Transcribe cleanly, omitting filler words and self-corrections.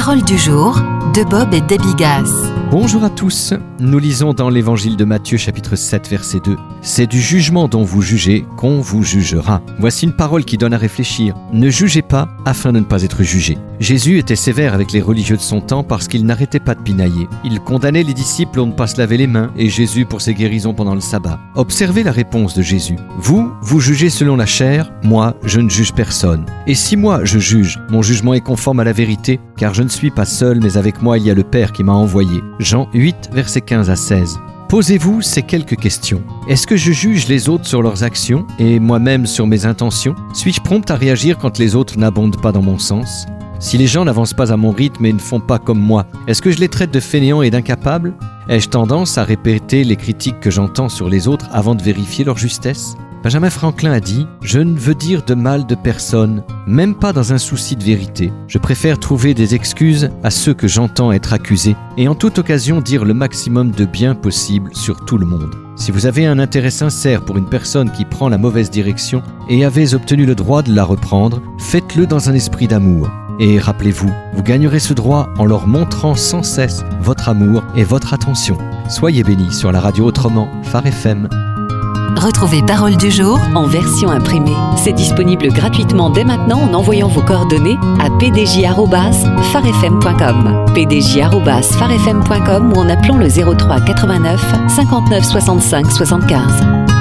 Parole du jour de Bob et Debbie Gass. Bonjour à tous, nous lisons dans l'évangile de Matthieu chapitre 7 verset 2. C'est du jugement dont vous jugez qu'on vous jugera. Voici une parole qui donne à réfléchir. Ne jugez pas afin de ne pas être jugé. Jésus était sévère avec les religieux de son temps parce qu'ils n'arrêtaient pas de pinailler. Il condamnait les disciples à ne pas se laver les mains et Jésus pour ses guérisons pendant le sabbat. Observez la réponse de Jésus. Vous jugez selon la chair, moi je ne juge personne. Et si moi je juge, mon jugement est conforme à la vérité, car je ne suis pas seul mais avec moi il y a le Père qui m'a envoyé. Jean 8 versets 15 à 16. Posez-vous ces quelques questions. Est-ce que je juge les autres sur leurs actions et moi-même sur mes intentions? Suis-je prompt à réagir quand les autres n'abondent pas dans mon sens? Si les gens n'avancent pas à mon rythme et ne font pas comme moi, est-ce que je les traite de fainéants et d'incapables? Ai-je tendance à répéter les critiques que j'entends sur les autres avant de vérifier leur justesse? Benjamin Franklin a dit « Je ne veux dire de mal de personne, même pas dans un souci de vérité. Je préfère trouver des excuses à ceux que j'entends être accusés et en toute occasion dire le maximum de bien possible sur tout le monde. » Si vous avez un intérêt sincère pour une personne qui prend la mauvaise direction et avez obtenu le droit de la reprendre, faites-le dans un esprit d'amour. Et rappelez-vous, vous gagnerez ce droit en leur montrant sans cesse votre amour et votre attention. Soyez bénis sur la radio Autrement, Phare FM. Retrouvez Parole du jour en version imprimée. C'est disponible gratuitement dès maintenant en envoyant vos coordonnées à pdj@farefm.com, pdj@farefm.com ou en appelant le 03 89 59 65 75.